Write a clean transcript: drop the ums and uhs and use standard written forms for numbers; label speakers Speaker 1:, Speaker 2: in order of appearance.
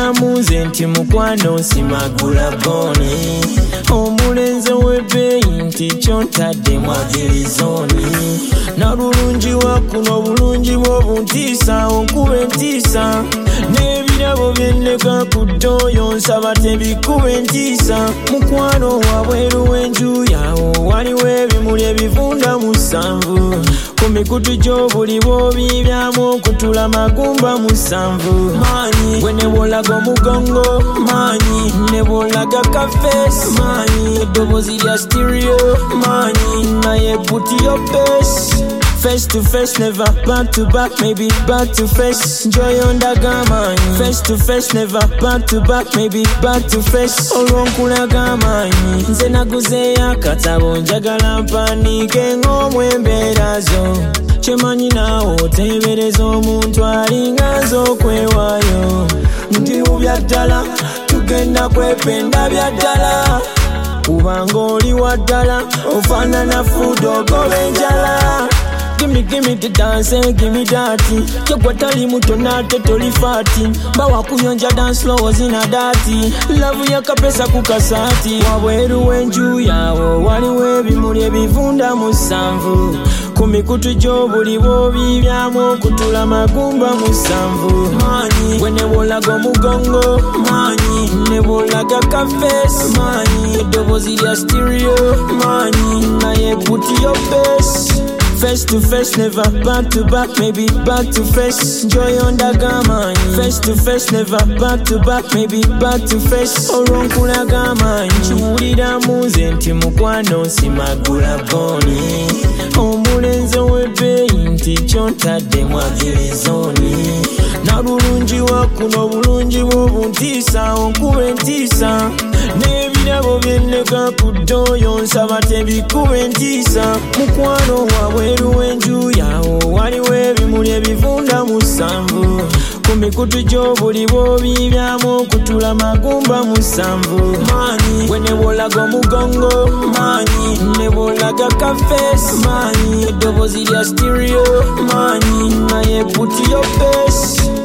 Speaker 1: kiwulira munze nti mukwano nsimagula goni omulenze w'ebbeeyi nti kyontadde mwagirizoni nalulungi wakuno bulungi bw'obuntiisa onkuba entiisa n'ebirabo byenneka ku ddooyo nsaba tebikuba entiisa mukwano wabweru w'enju yawo waliwo ebimuli ebivunda musanvu ku mikutu gy'obuli bw'obibyamu okutula magumba musanvu maanyi gwe ne bw'olaga omugongo maanyi ne bw'olaga kafeesi maanyi eddoboozi lya stereo maanyi naye buti yo besi face to face, never back to back, maybe back to face. Joy on the gamma. Face to face, never back to back, maybe back to face. Olonkula gamma. Nzena guzeya katabo njagala mpanike ng'omwemberazo. Chemanyi nawo tebereza omuntu alingazo okwewayo. Ndi ubyaddala tugenda kwependa byaddala. Kubanga oli waddala ofaanana fudo ogoba enjala. Gimme the dance, give me that. Chegwatali muto nate toli fati. Bawa kuyonja dance flow zina dati. Love ya kapesa kukasati. Wabweru wenju yawo waliwo ebimuli ebivunda musanvu. Ku mikutu gy'obuli bw'obibyamu okutula magumba musanvu maanyi gwe ne bw'olaga omugongo maanyi ne bw'olaga kafeesi maanyi eddoboozi lya stereo maanyi naye buti yo besi. Face to face, never back to back, maybe back to face. Joy on the gamma. Face to face, never back to back, maybe back to face. Olonkula gamma. Kiwulira munze nti mukwano nsimagula goni omulenze w'ebbeeyi nti kyontadde mwagirizoni nalulungi wakuno bulungi bw'obuntiisa onkuba entiisa n'ebirabo byenneka ku ddooyo nsaba tebikuba entiisa mukwano wabweru w'enju yawo waliwo ebimuli ebivunda musanvu ku mikutu gy'obuli bw'obibyamu okutula magumba musanvu maanyi gwe ne bw'olaga omugongo maanyi ne bw'olaga kafeesi maanyi eddoboozi lya stereo maanyi naye buti yo besi.